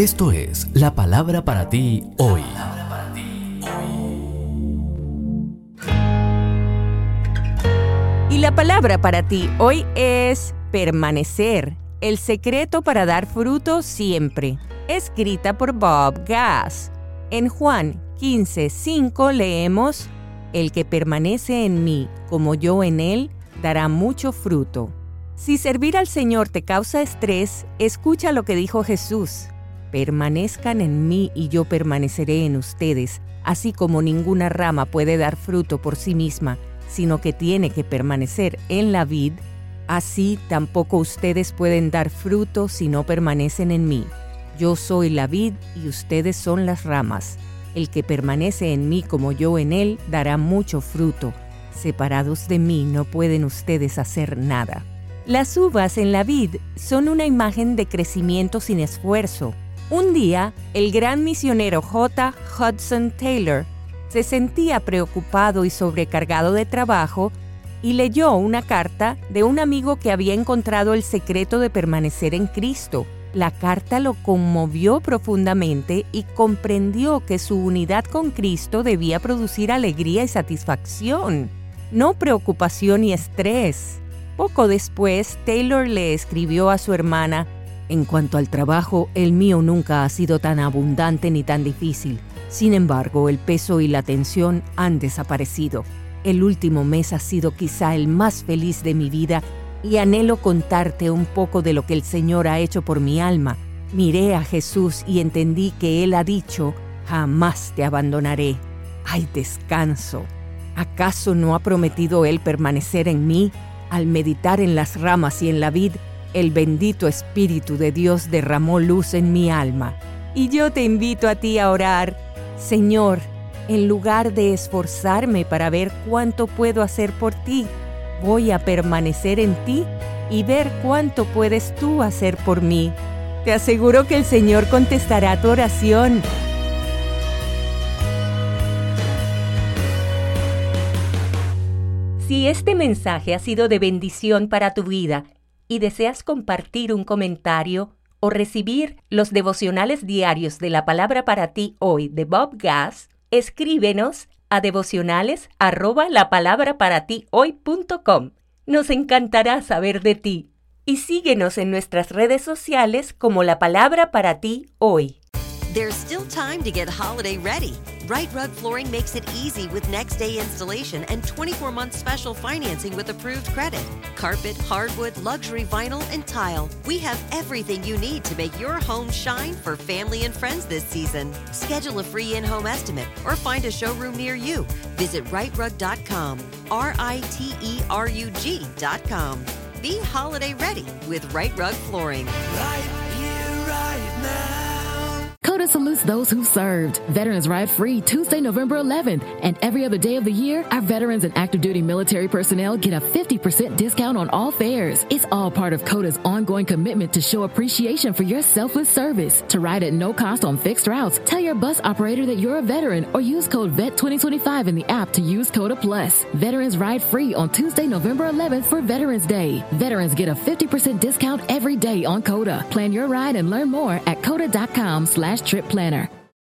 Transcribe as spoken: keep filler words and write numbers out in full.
Esto es la palabra para ti hoy. Y la palabra para ti hoy es permanecer, el secreto para dar fruto siempre, escrita por Bob Gass. En Juan quince cinco leemos: El que permanece en mí, como yo en él, dará mucho fruto. Si servir al Señor te causa estrés, escucha lo que dijo Jesús: permanezcan en mí y yo permaneceré en ustedes, así como ninguna rama puede dar fruto por sí misma, sino que tiene que permanecer en la vid, así tampoco ustedes pueden dar fruto si no permanecen en mí. Yo soy la vid y ustedes son las ramas. El que permanece en mí como yo en él dará mucho fruto. Separados de mí no pueden ustedes hacer nada. Las uvas en la vid son una imagen de crecimiento sin esfuerzo. Un día, el gran misionero J. Hudson Taylor se sentía preocupado y sobrecargado de trabajo y leyó una carta de un amigo que había encontrado el secreto de permanecer en Cristo. La carta lo conmovió profundamente y comprendió que su unidad con Cristo debía producir alegría y satisfacción, no preocupación y estrés. Poco después, Taylor le escribió a su hermana: en cuanto al trabajo, el mío nunca ha sido tan abundante ni tan difícil. Sin embargo, el peso y la tensión han desaparecido. El último mes ha sido quizá el más feliz de mi vida y anhelo contarte un poco de lo que el Señor ha hecho por mi alma. Miré a Jesús y entendí que Él ha dicho: jamás te abandonaré. ¡Hay descanso! ¿Acaso no ha prometido Él permanecer en mí? Al meditar en las ramas y en la vid, el bendito Espíritu de Dios derramó luz en mi alma. Y yo te invito a ti a orar: Señor, en lugar de esforzarme para ver cuánto puedo hacer por ti, voy a permanecer en ti y ver cuánto puedes tú hacer por mí. Te aseguro que el Señor contestará tu oración. Si este mensaje ha sido de bendición para tu vida y deseas compartir un comentario o recibir los devocionales diarios de la palabra para ti hoy de Bob Gass, escríbenos a devocionales arroba la palabra para ti hoy punto com. Nos encantará saber de ti. Y síguenos en nuestras redes sociales como La Palabra para ti hoy. There's still time to get holiday ready. Right Rug Flooring makes it easy with next day installation and twenty-four month special financing with approved credit. Carpet, hardwood, luxury vinyl, and tile. We have everything you need to make your home shine for family and friends this season. Schedule a free in-home estimate or find a showroom near you. Visit right rug dot com, R I T E R U G dot com. Be holiday ready with Right Rug Flooring. Right here, right now. COTA salutes those who served. Veterans Ride Free Tuesday, November eleventh. And every other day of the year, our veterans and active duty military personnel get a fifty percent discount on all fares. It's all part of COTA's ongoing commitment to show appreciation for your selfless service. To ride at no cost on fixed routes, tell your bus operator that you're a veteran or use code V E T twenty twenty-five in the app to use COTA Plus. Veterans Ride Free on Tuesday, November eleventh for Veterans Day. Veterans get a fifty percent discount every day on COTA. Plan your ride and learn more at COTA dot com slash trip planner.